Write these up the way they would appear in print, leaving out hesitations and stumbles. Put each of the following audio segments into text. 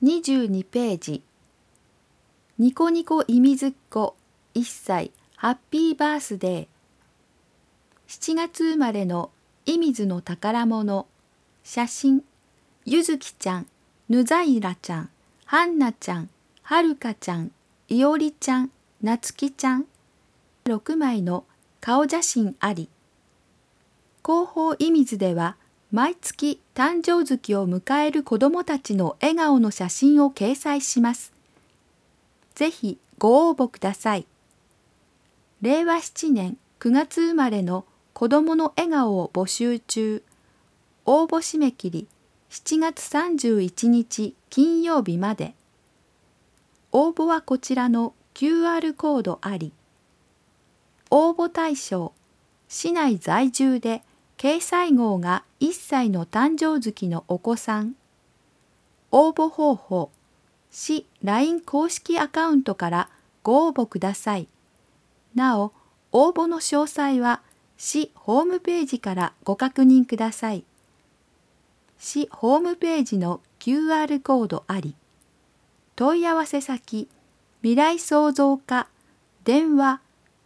22ページ。ニコニコいみずっこ1歳ハッピーバースデー。7月生まれのいみずの宝物。写真。ゆずきちゃん、ぬざいらちゃん、はんなちゃん、はるかちゃん、いおりちゃん、なつきちゃん。6枚の顔写真あり。広報いみずでは毎月誕生月を迎える子どもたちの笑顔の写真を掲載します。ぜひご応募ください。令和7年9月生まれの子どもの笑顔を募集中。応募締め切り7月31日金曜日まで。応募はこちらの QR コードあり。応募対象、市内在住で掲載号が1歳の誕生月のお子さん。応募方法、市 LINE 公式アカウントからご応募ください。なお、応募の詳細は市ホームページからご確認ください。市ホームページの QR コードあり。問い合わせ先、未来創造課、電話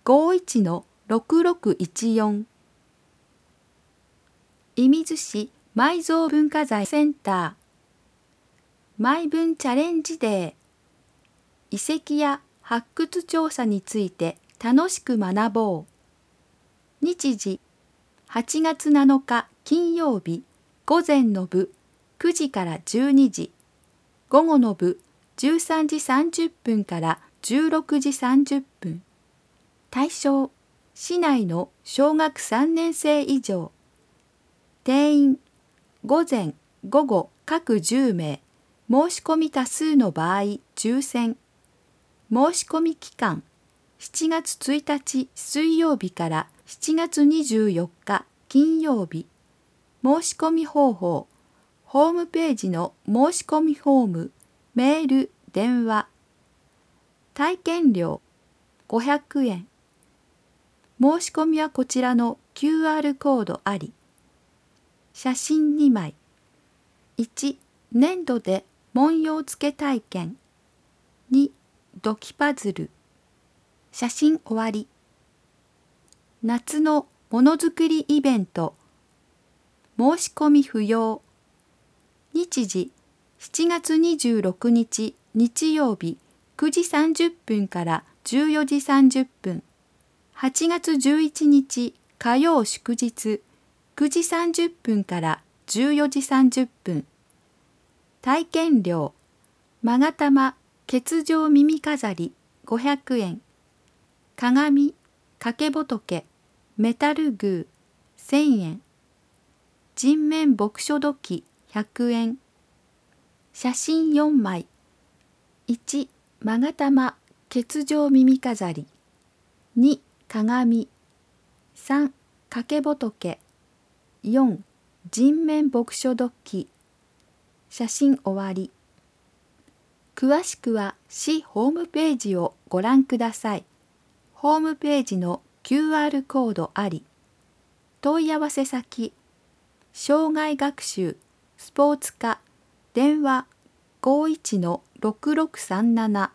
51-6614。射水市埋蔵文化財センター。埋分チャレンジデー。遺跡や発掘調査について楽しく学ぼう。日時、8月7日金曜日、午前の部9時から12時、午後の部13時30分から16時30分。対象、市内の小学3年生以上。定員、午前、午後各10名。申し込み多数の場合、抽選。申し込み期間、7月1日水曜日から7月24日金曜日。申し込み方法、ホームページの申し込みフォーム、メール、電話。体験料、500円。申し込みはこちらの QR コードあり。写真2枚。1、粘土で文様付け体験。2、土器パズル。写真終わり。夏のものづくりイベント。申し込み不要。日時、7月26日日曜日9時30分から14時30分。8月11日火曜祝日9時30分から14時30分。体験料、勾玉、欠状耳飾り500円。鏡、掛け仏、メタルグー1000円。人面墨書土器100円。写真4枚。1、勾玉、欠状耳飾り。2、鏡。3、掛け仏。4、人面墨書土器。写真終わり。詳しくは市ホームページをご覧ください。ホームページの QR コードあり。問い合わせ先、障害学習、スポーツ科、電話51-6637。